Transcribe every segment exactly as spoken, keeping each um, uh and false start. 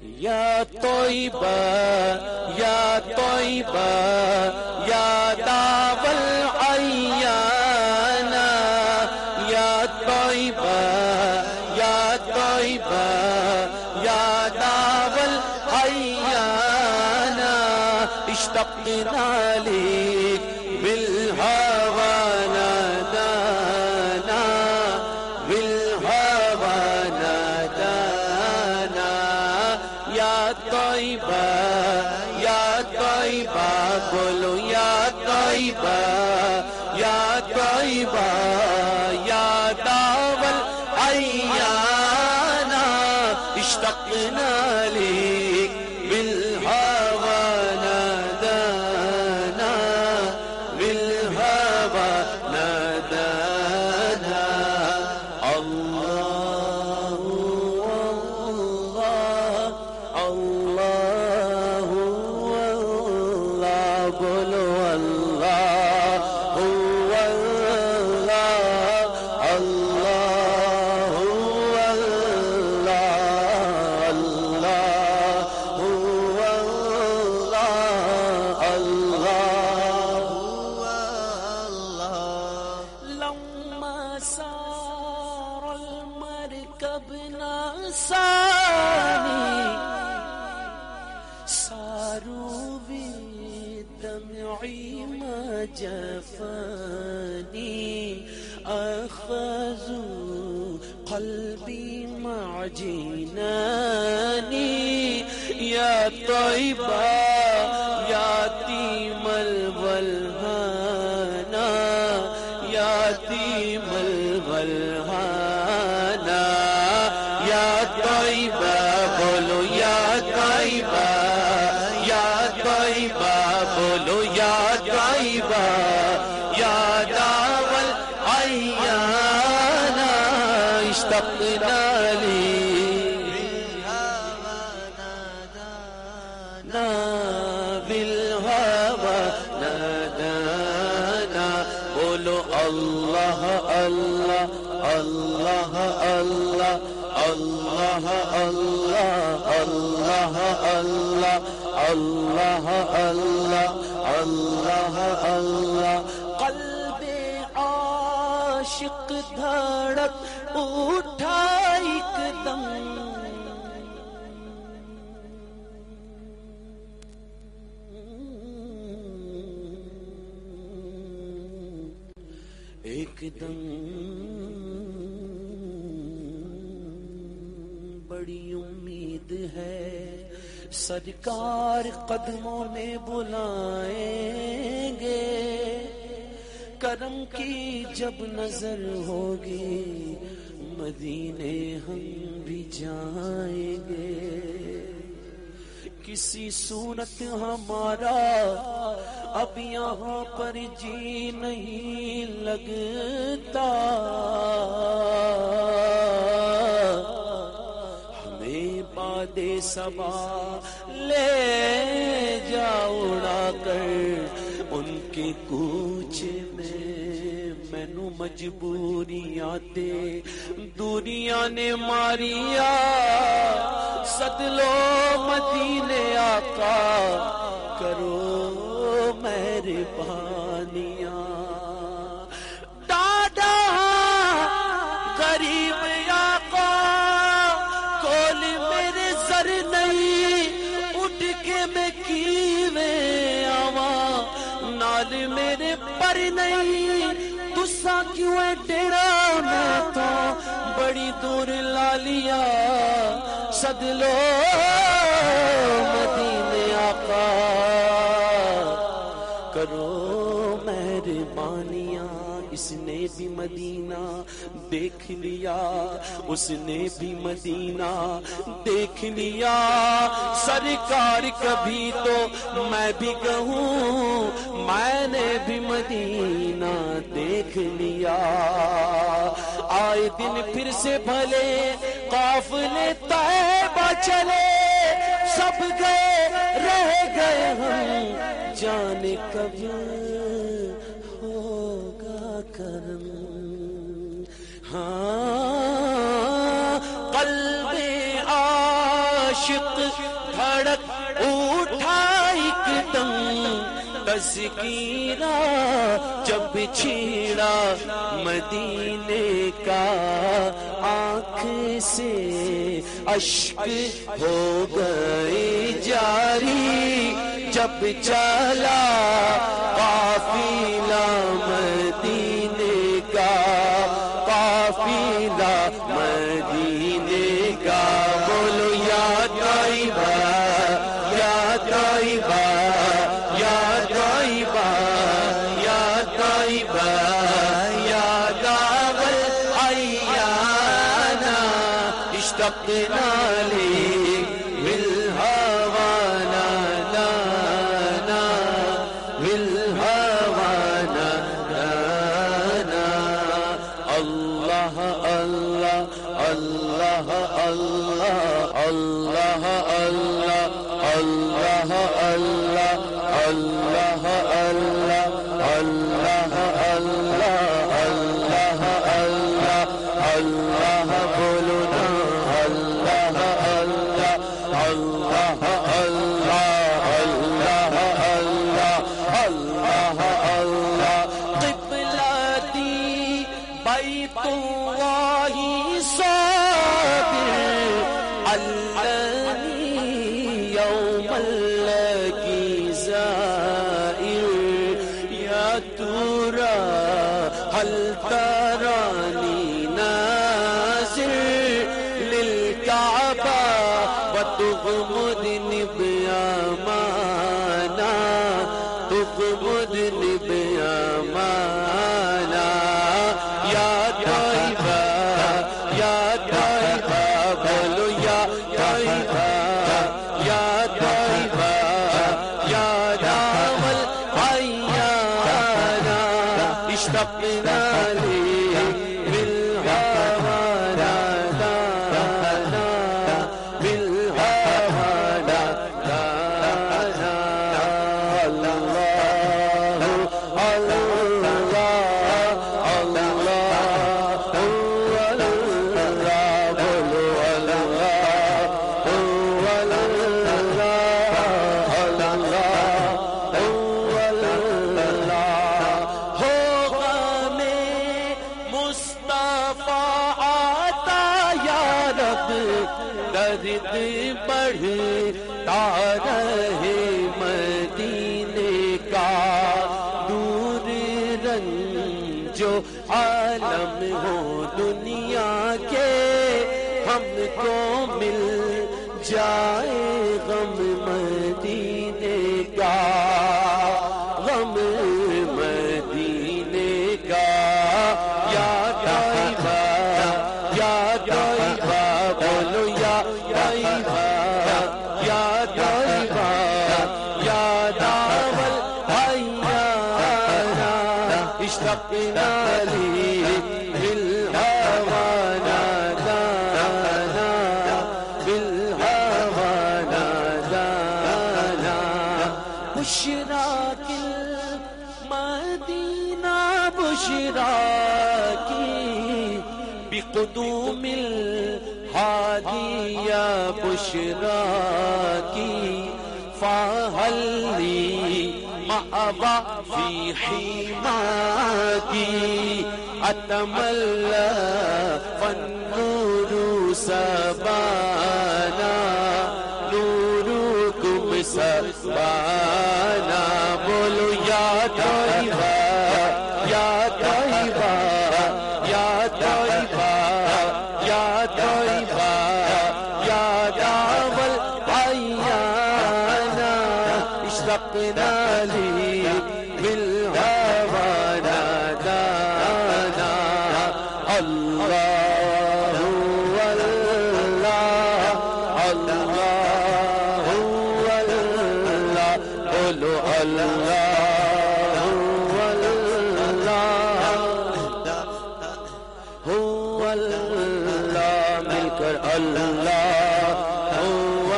یا طیبہ یا طیبہ یا داول عیانا یا طیبہ یا طیبہ یا داول عیانا اشتقنا لیک بالہوى نادانا بالہوى نادانا یا طیبہ یا طیبہ بولو یا طیبہ یا طیبہ یا داول عیانا اشتقنا لیک بالہوى نادانا بالہوى نادانا اللہ اللہ اللہ بولو اللہ اللہ اللہ لما سار المركب ناساني ساروا بالدمع ما جفاني أخذوا قلبي مع جناني يا طيبة يا تيم الولهانا يا تيم الولهانا يا طيبة بولو يا طيبة يا طيبة بولو يا طيبة يا داول عيانا اشتقنا لي بالهوى نادانا بولو الله الله الله الله الله الله الله الله الله الله الله الله قلب عاشق دھڑک اٹھا ایک دم ایک دم بڑی امید ہے سرکار قدموں میں بلائیں گے کرم کی جب نظر ہوگی مدینے ہم بھی جائیں گے کسی صورت ہمارا اب یہاں پر جی نہیں لگتا ہمیں باد صبا لے جا اڑا کر ان کے کوچ میں مینو مجبوریاں تے دوریاں نے ماریا سد لو مدینے آقا کرو مہربانیاں دادا غریب آقا کول میرے زر نہیں اٹھ کے میں کیویں آواں نال میرے پر نہیں تسا کیوں ہے ڈیرا میں تو بڑی دور لالیا سد لو مدینے آقا کرو مہربانیاں اس نے بھی مدینہ دیکھ لیا اس نے بھی مدینہ دیکھ لیا سرکار کبھی تو میں بھی کہوں میں نے بھی مدینہ دیکھ لیا آئے دن پھر سے بھلے قافلے طیبہ چلے سب گئے رہ گئے ہم جانے کب ہوگا کرم ہاں قلب عاشق عاشق دھڑک اٹھا ایک دم تذکیرہ جب چھیڑا مدینے کا آنکھ سے اشک ہو گئے جاری جب چلا قافلہ مدینے کا قافلہ مدینے کا بولو یا طیبہ یا طیبہ یا طیبہ یا طیبہ یا دار الایانا اشتقنا لیک بالہوی نادانا بالہوی نادانا اللہ اللہ اللہ اللہ اللہ اللہ اللہ اللہ اللہ اللہ اللہ اللہ اللہ اللہ بولو نا اللہ اللہ اللہ اللہ اللہ اللہ اللہ قبلتی بیت اللہ صابر الذي يوم الذي زائر يا ترى هل تراني نازل للكعبة وتغمدني بأمانة تغمدني بأمانة يا طيبة يا طيبة بولو يا طيبة يا طيبة يا دام العيانا اشتقنا ليك بالهوى نادانا بالهوى نادانا الله الله درد بڑھتا رہے مدینے کا دور رنج و عالم ہو دنیا کے ہم کو مل جائے غم مدینے کا غم مدینے کا یا طیبہ یا طیبہ بولو یا طیبہ یا طیبہ یا دام الایانا اشتقنا لیک بالہوی نادانا بالہوی نادانا بشراک المدینہ بشراکی بقدوم الہادی یا بشراکی فہل لی مأوی فی حماکی اتملی فالنور سبانا نورکم سبانا بولو یا طیبہ یا طیبہ یا طیبہ یا طیبہ یا دام الایانا اشتقنا لیک بالہوی نادانا اللہ اللہ اللہ اللہ بولو اللہ اللہ هو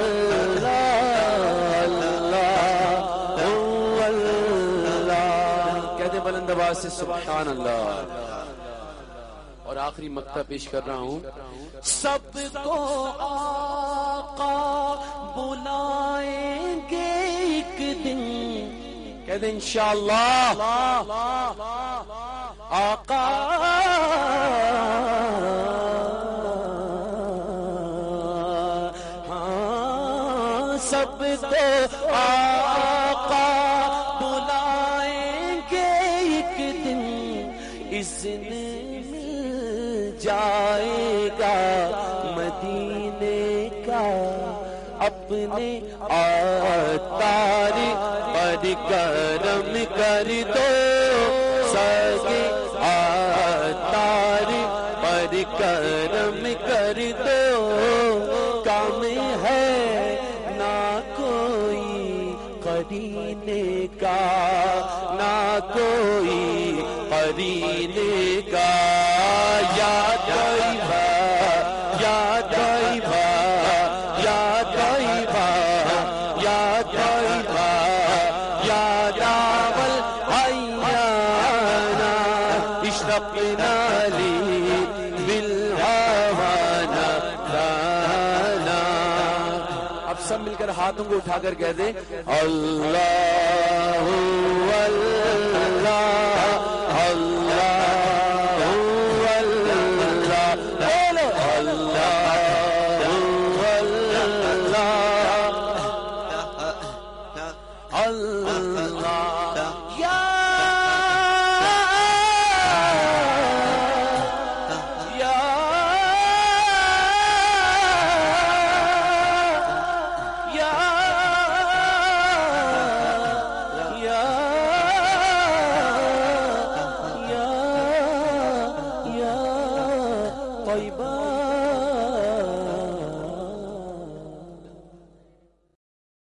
اللہ اللہ هو اللہ کہتے بلند آواز سے سبحان اللہ اور آخری مقطع پیش کر رہا ہوں. سب کو آقا بلائیں گے ایک دن، کہہ دیں انشاءاللہ آقا ہاں سب کو آقا بلائیں گے ایک دن، اذن مل جائے گا مدینے کا، اپنے آتاری پر کرم کر دو، سگے آتاری پر کرم کر دو، کام ہے نہ کوئی قرینے کا، نہ کوئی قرینے کا. یا طیبہ یا طیبہ یا طیبہ یا طیبہ یا دار الحیانا اشتقنا لی بالہوانا لانا. اب سب مل کر ہاتھوں کو اٹھا کر کہہ دیں اللہ اللہ اللہ